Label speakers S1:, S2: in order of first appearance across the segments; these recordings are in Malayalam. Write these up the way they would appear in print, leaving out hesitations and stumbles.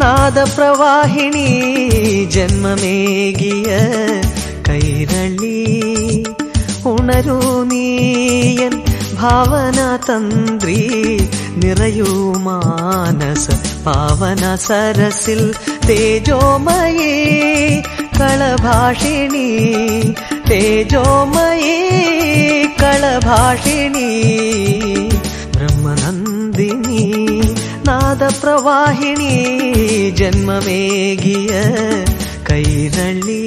S1: നാദപ്രവാഹിണി ജന്മമേകിയ കൈരളി ഉണരൂ നീയൻ ഭാവന തന്ത്രി നിറയൂ മാനസ പാവന സരസിൽ തേജോമയേ കളഭാഷിണി തേജോമയേ കളഭാഷിണി ബ്രഹ്മനന്ദിനി നാദപ്രവാഹിണി ജന്മമേകിയ കൈരളി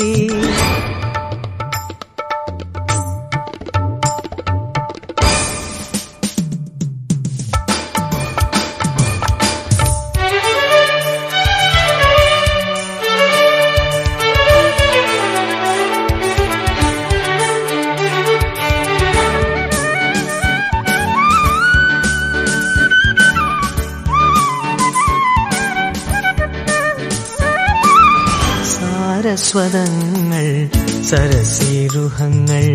S1: സാരസ്വതങ്ങൾ സരസീരുഹങ്ങൾ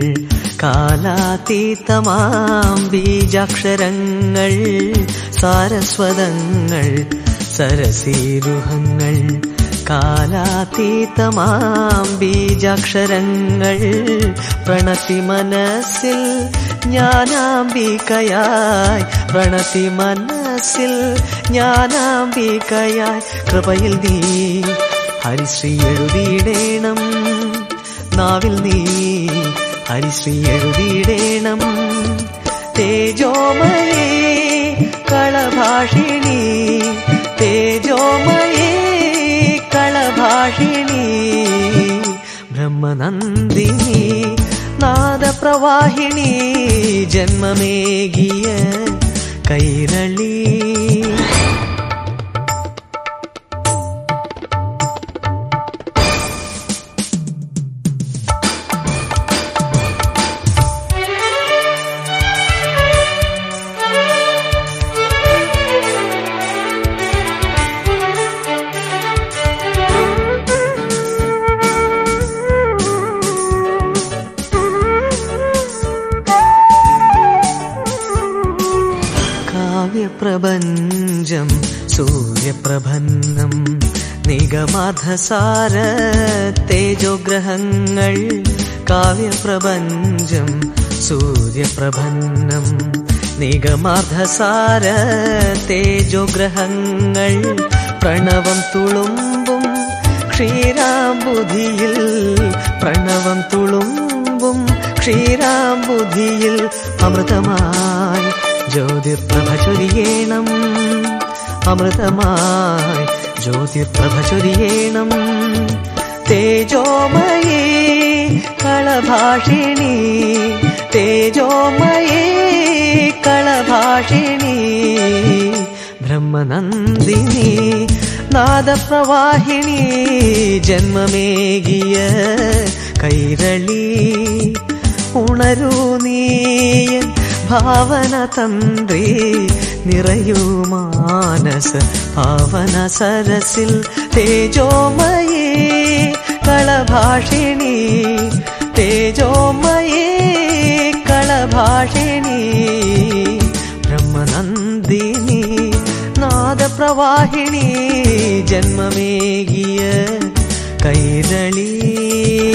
S1: കാലാതീതമാം ബീജാക്ഷരങ്ങൾ സാരസ്വതങ്ങൾ സരസീരുഹങ്ങൾ കാലാതീതമാം ബീജാക്ഷരങ്ങൾ പ്രണതി മനസ്സിൽ ജ്ഞാനാംബികയായി പ്രണതി മനസ്സിൽ ജ്ഞാനാംബികയായി കൃപയിൽ നീ ഹരിശ്രീ എഴുതിയിടേണം നാവിൽ നീ ഹരിശ്രീ എഴുതിയിടേണം തേജോമയേ കളഭാഷിണി തേജോമയേ കളഭാഷിണി ബ്രഹ്മനന്ദിനി നാദപ്രവാഹിണി ജന്മമേകിയ കൈരളി പ്രപഞ്ചം സൂര്യപ്രഭന്നം നിഗമാർദ്ധസാര തേജോഗ്രഹങ്ങൾ കാവ്യപ്രപഞ്ചം സൂര്യപ്രഭന്നം നിഗമാർദ്ധസാര തേജോഗ്രഹങ്ങൾ പ്രണവം തുളുമ്പും ക്ഷീരാംബുധിയിൽ പ്രണവം തുളുമ്പും ക്ഷീരാംബുധിയിൽ അമൃതമായി ജ്യോതിർപ്രഭ ചൊരിയേണം അമൃതമായി ജ്യോതിർപ്രഭ ചൊരിയേണം തേജോമയേ കളഭാഷിണി തേജോമയേ കളഭാഷിണി ബ്രഹ്മനന്ദിനി നാദപ്രവാഹിണി ജന്മമേകിയ കൈരളി ഉണരൂ നീയൻ ഭാവന തന്ത്രി നിറയൂ മാനസ പാവന സരസിൽ തേജോമയേ കളഭാഷിണി തേജോമയേ കളഭാഷിണി ബ്രഹ്മനന്ദിനി നാദപ്രവാഹിണി ജന്മമേകിയ കൈരളി